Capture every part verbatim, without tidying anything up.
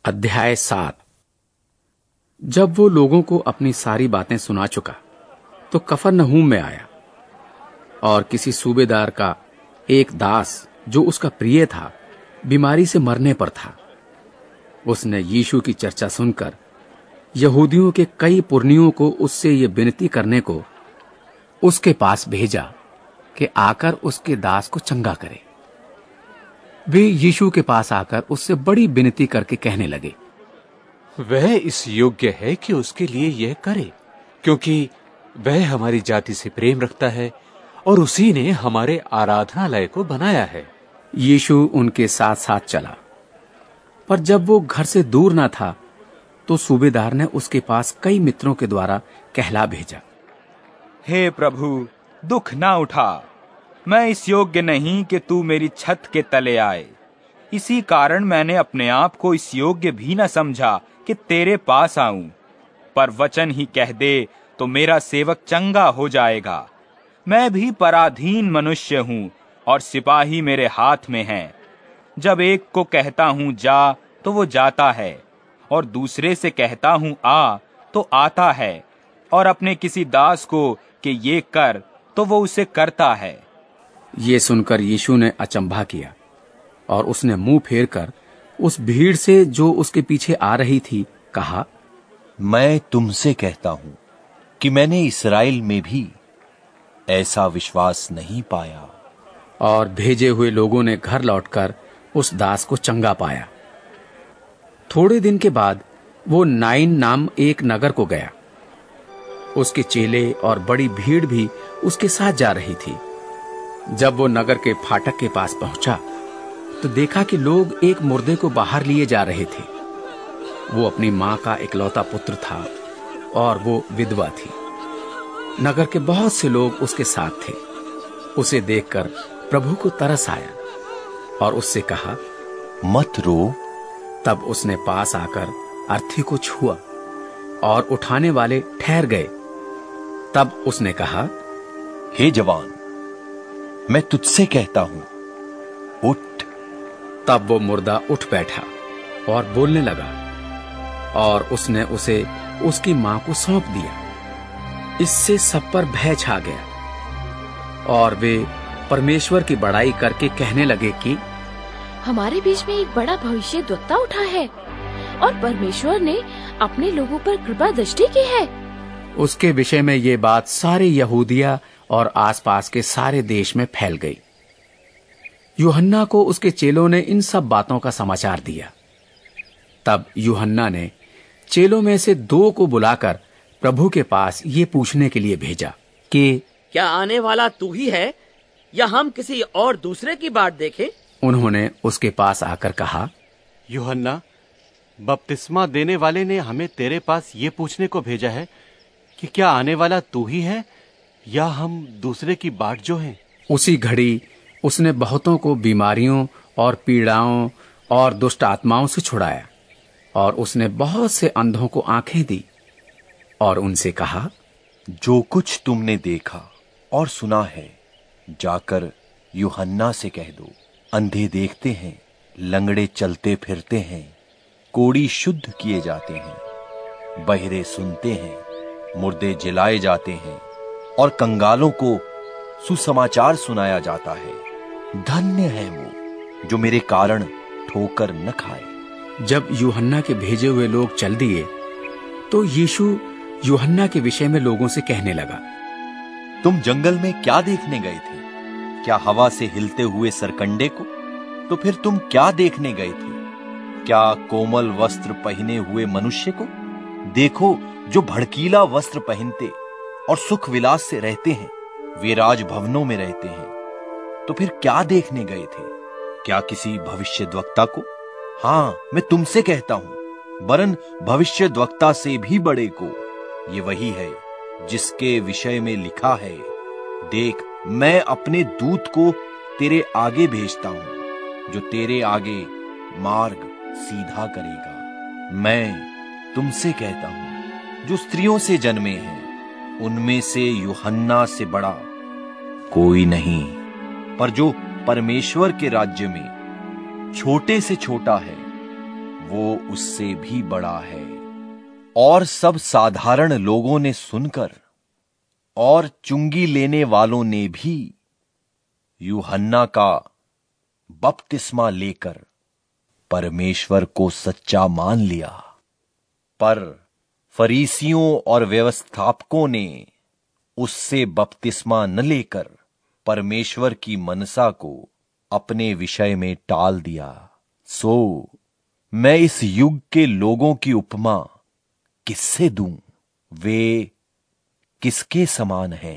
अध्याय सात। जब वो लोगों को अपनी सारी बातें सुना चुका तो कफरनहूम में आया, और किसी सूबेदार का एक दास जो उसका प्रिय था बीमारी से मरने पर था। उसने यीशु की चर्चा सुनकर यहूदियों के कई पुरनियों को उससे ये विनती करने को उसके पास भेजा कि आकर उसके दास को चंगा करे। वे यीशु के पास आकर उससे बड़ी विनती करके कहने लगे, वह इस योग्य है कि उसके लिए यह करे, क्योंकि वह हमारी जाति से प्रेम रखता है और उसी ने हमारे आराधनालय को बनाया है। यीशु उनके साथ साथ चला, पर जब वो घर से दूर न था तो सूबेदार ने उसके पास कई मित्रों के द्वारा कहला भेजा, हे प्रभु, दुख ना उठा, मैं इस योग्य नहीं कि तू मेरी छत के तले आए। इसी कारण मैंने अपने आप को इस योग्य भी न समझा कि तेरे पास आऊं। पर वचन ही कह दे तो मेरा सेवक चंगा हो जाएगा। मैं भी पराधीन मनुष्य हूं और सिपाही मेरे हाथ में हैं। जब एक को कहता हूं जा तो वो जाता है, और दूसरे से कहता हूं आ तो आता है, और अपने किसी दास को कि ये कर तो वो उसे करता है। ये सुनकर यीशु ने अचंभा किया और उसने मुंह फेर कर उस भीड़ से जो उसके पीछे आ रही थी कहा, मैं तुमसे कहता हूं कि मैंने इस्राएल में भी ऐसा विश्वास नहीं पाया। और भेजे हुए लोगों ने घर लौटकर उस दास को चंगा पाया। थोड़े दिन के बाद वो नाइन नाम एक नगर को गया। उसके चेले और बड़ी भीड़ भी उसके साथ जा रही थी। जब वो नगर के फाटक के पास पहुंचा तो देखा कि लोग एक मुर्दे को बाहर लिए जा रहे थे। वो अपनी मां का इकलौता पुत्र था और वो विधवा थी। नगर के बहुत से लोग उसके साथ थे। उसे देखकर प्रभु को तरस आया और उससे कहा, मत रो। तब उसने पास आकर अर्थी को छुआ और उठाने वाले ठहर गए। तब उसने कहा, हे जवान, मैं तुझसे कहता हूं, उठ। तब वो मुर्दा उठ बैठा और बोलने लगा, और उसने उसे उसकी मां को सौंप दिया। इससे सब पर भय छा गया, और वे परमेश्वर की बड़ाई करके कहने लगे कि हमारे बीच में एक बड़ा भविष्यद्वक्ता उठा है, और परमेश्वर ने अपने लोगों पर कृपा दृष्टि की है। उसके विषय में ये बात सारे यहूदिया और आसपास के सारे देश में फैल गई। यूहन्ना को उसके चेलों ने इन सब बातों का समाचार दिया। तब यूहन्ना ने चेलों में से दो को बुलाकर प्रभु के पास ये पूछने के लिए भेजा कि क्या आने वाला तू ही है, या हम किसी और दूसरे की बात देखें? उन्होंने उसके पास आकर कहा, यूहन्ना बपतिस्मा देने वाले ने हमें तेरे पास ये पूछने को भेजा है कि क्या आने वाला तू ही है, या हम दूसरे की बाट जो हैं? उसी घड़ी उसने बहुतों को बीमारियों और पीड़ाओं और दुष्ट आत्माओं से छुड़ाया, और उसने बहुत से अंधों को आंखें दी, और उनसे कहा, जो कुछ तुमने देखा और सुना है जाकर यूहन्ना से कह दो। अंधे देखते हैं, लंगड़े चलते फिरते हैं, कोढ़ी शुद्ध किए जाते हैं, बहरे सुनते हैं, मुर्दे जिलाए जाते हैं, और कंगालों को सुसमाचार सुनाया जाता है। धन्य है वो जो मेरे कारण ठोकर न खाए। जब यूहन्ना के भेजे हुए लोग चल दिए तो यीशु यूहन्ना के विषय में लोगों से कहने लगा, तुम जंगल में क्या देखने गए थे? क्या हवा से हिलते हुए सरकंडे को? तो फिर तुम क्या देखने गए थे? क्या कोमल वस्त्र पहने हुए मनुष्य को? देखो, जो भड़कीला वस्त्र पहनते और सुख विलास से रहते हैं, वे राजभवनों में रहते हैं। तो फिर क्या देखने गए थे? क्या किसी भविष्यद्वक्ता को? हाँ, मैं तुमसे कहता हूं, वरन भविष्यद्वक्ता से भी बड़े को। ये वही है जिसके विषय में लिखा है, देख, मैं अपने दूत को तेरे आगे भेजता हूं, जो तेरे आगे मार्ग सीधा करेगा। मैं तुमसे कहता हूं, जो स्त्रियों से जन्मे हैं उनमें से यूहन्ना से बड़ा कोई नहीं, पर जो परमेश्वर के राज्य में छोटे से छोटा है वो उससे भी बड़ा है। और सब साधारण लोगों ने सुनकर और चुंगी लेने वालों ने भी यूहन्ना का बपतिस्मा लेकर परमेश्वर को सच्चा मान लिया। पर फरीसियों और व्यवस्थापकों ने उससे बपतिस्मा न लेकर परमेश्वर की मनसा को अपने विषय में टाल दिया। सो मैं इस युग के लोगों की उपमा किससे दूं? वे किसके समान हैं?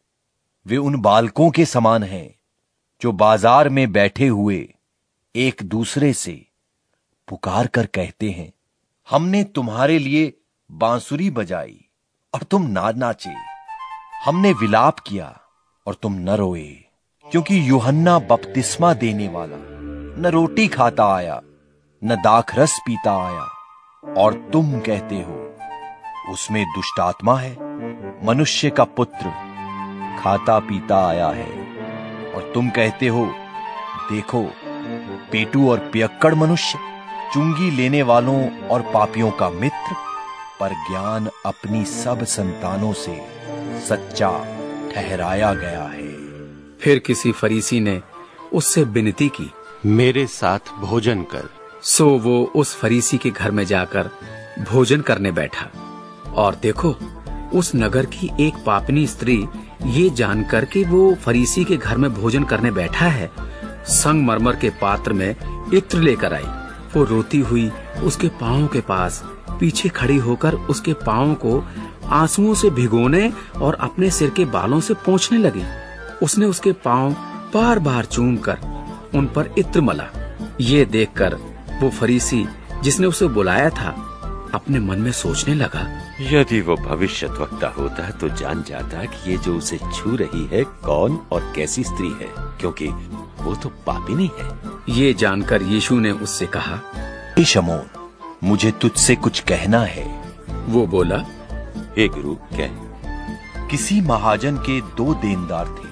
वे उन बालकों के समान हैं जो बाजार में बैठे हुए एक दूसरे से पुकार कर कहते हैं, हमने तुम्हारे लिए बांसुरी बजाई और तुम ना नाचे, हमने विलाप किया और तुम न रोए। क्योंकि यूहन्ना बपतिस्मा देने वाला न रोटी खाता आया न दाखरस पीता आया, और तुम कहते हो उसमें दुष्ट आत्मा है। मनुष्य का पुत्र खाता पीता आया है, और तुम कहते हो देखो पेटू और पियक्कड़ मनुष्य, चुंगी लेने वालों और पापियों का मित्र। पर ज्ञान अपनी सब संतानों से सच्चा ठहराया गया है। फिर किसी फरीसी ने उससे विनती की, मेरे साथ भोजन कर। सो वो उस फरीसी के घर में जाकर भोजन करने बैठा। और देखो, उस नगर की एक पापनी स्त्री ये जानकर कि वो फरीसी के घर में भोजन करने बैठा है, संगमरमर के पात्र में इत्र लेकर आई। वो रोती हुई उसके पांवों के पास पीछे खड़ी होकर उसके पांवों को आंसुओं से भिगोने और अपने सिर के बालों से पोंछने लगी। उसने उसके पांव बार बार चूम कर उन पर इत्र मला। ये देखकर वो फरीसी जिसने उसे बुलाया था अपने मन में सोचने लगा, यदि वो भविष्यद्वक्ता होता तो जान जाता कि ये जो उसे छू रही है कौन और कैसी स्त्री है, क्योंकि वो तो पापिनी है। ये जानकर यीशु ने उससे कहा, हे शमौन, मुझे तुझसे कुछ कहना है। वो बोला, हे गुरु, कह। किसी महाजन के दो देनदार थे,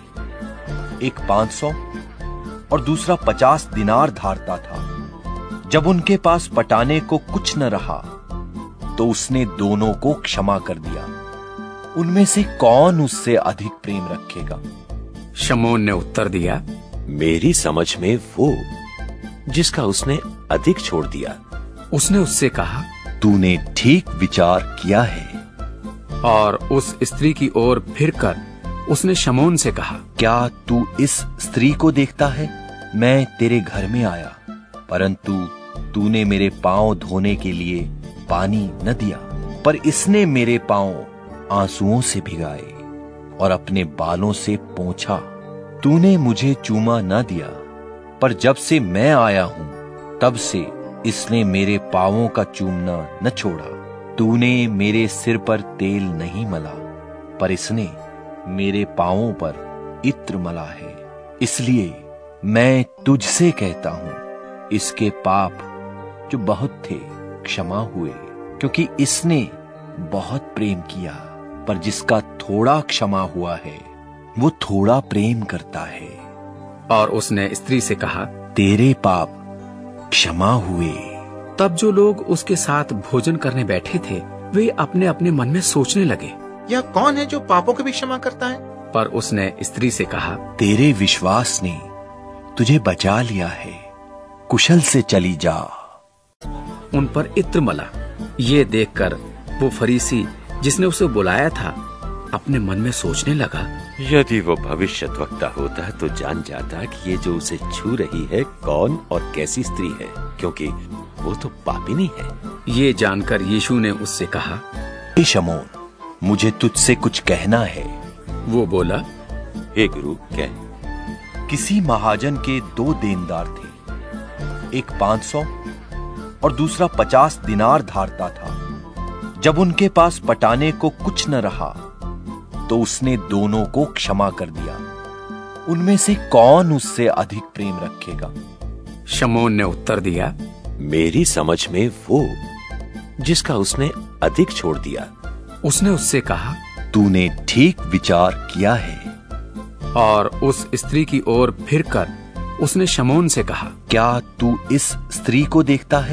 एक पांच सौ और दूसरा पचास दिनार धारता था। जब उनके पास पटाने को कुछ न रहा तो उसने दोनों को क्षमा कर दिया। उनमें से कौन उससे अधिक प्रेम रखेगा? शमौन ने उत्तर दिया, मेरी समझ में वो जिसका उसने अधिक छोड़ दिया। उसने उससे कहा, तूने ठीक विचार किया है। और उस स्त्री की ओर फिरकर उसने शमौन से कहा, क्या तू इस स्त्री को देखता है? मैं तेरे घर में आया, परंतु तूने मेरे पांव धोने के लिए पानी न दिया, पर इसने मेरे पांव आंसुओं से भिगाए और अपने बालों से पोंछा। तूने मुझे चूमा न दिया, पर जब से मैं आया हूं तब से इसने मेरे पांवों का चूमना न छोड़ा। तूने मेरे सिर पर तेल नहीं मला, पर इसने मेरे पांवों पर इत्र मला है। इसलिए मैं तुझसे कहता हूं, इसके पाप जो बहुत थे क्षमा हुए, क्योंकि इसने बहुत प्रेम किया। पर जिसका थोड़ा क्षमा हुआ है वो थोड़ा प्रेम करता है। और उसने स्त्री से कहा, तेरे पाप क्षमा हुए। तब जो लोग उसके साथ भोजन करने बैठे थे वे अपने अपने मन में सोचने लगे, यह कौन है जो पापों की भी क्षमा करता है? पर उसने स्त्री से कहा, तेरे विश्वास ने तुझे बचा लिया है, कुशल से चली जा। उन पर इत्र मला। ये देखकर वो फरीसी जिसने उसे बुलाया था अपने मन में सोचने लगा, यदि वो भविष्यद्वक्ता होता तो जान जाता कि ये जो उसे छू रही है कौन और कैसी स्त्री है, क्योंकि वो तो पापिनी है। ये जानकर यीशु ने उससे कहा, हे शमौन, मुझे तुझसे कुछ कहना है। वो बोला, हे गुरु, कह। किसी महाजन के दो देनदार थे, एक पांच सौ और दूसरा पचास दिनार धारता था। जब उनके पास पटाने को कुछ न रहा तो उसने दोनों को क्षमा कर दिया। उनमें से कौन उससे अधिक प्रेम रखेगा? शमौन ने उत्तर दिया, मेरी समझ में वो जिसका उसने अधिक छोड़ दिया। उसने उससे कहा, तूने ठीक विचार किया है। और उस स्त्री की ओर फिरकर उसने शमौन से कहा, क्या तू इस स्त्री को देखता है?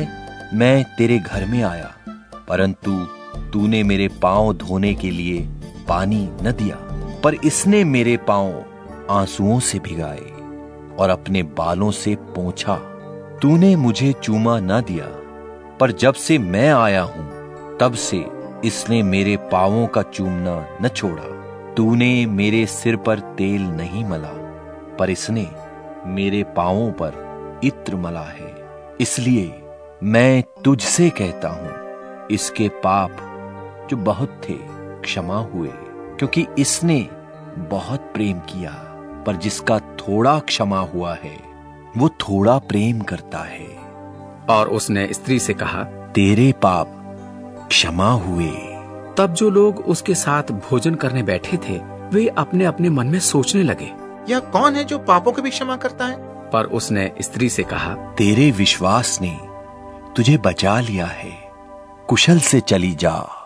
मैं तेरे घर में आया, परंतु तूने मेरे पांव धोने के लिए पानी न दिया, पर इसने मेरे पांव आंसुओं से भिगाए और अपने बालों से पोंछा। तूने मुझे चूमा न दिया, पर जब से मैं आया हूं तब से इसने मेरे पांवों का चूमना न छोड़ा। तूने मेरे सिर पर तेल नहीं मला, पर इसने मेरे पांवों पर इत्र मला है। इसलिए मैं तुझसे कहता हूं, इसके पाप जो बहुत थे क्षमा हुए, क्योंकि इसने बहुत प्रेम किया। पर जिसका थोड़ा क्षमा हुआ है वो थोड़ा प्रेम करता है। और उसने स्त्री से कहा, तेरे पाप क्षमा हुए। तब जो लोग उसके साथ भोजन करने बैठे थे वे अपने अपने मन में सोचने लगे, यह कौन है जो पापों की भी क्षमा करता है? पर उसने स्त्री से कहा, तेरे विश्वास ने तुझे बचा लिया है, कुशल से चली जा।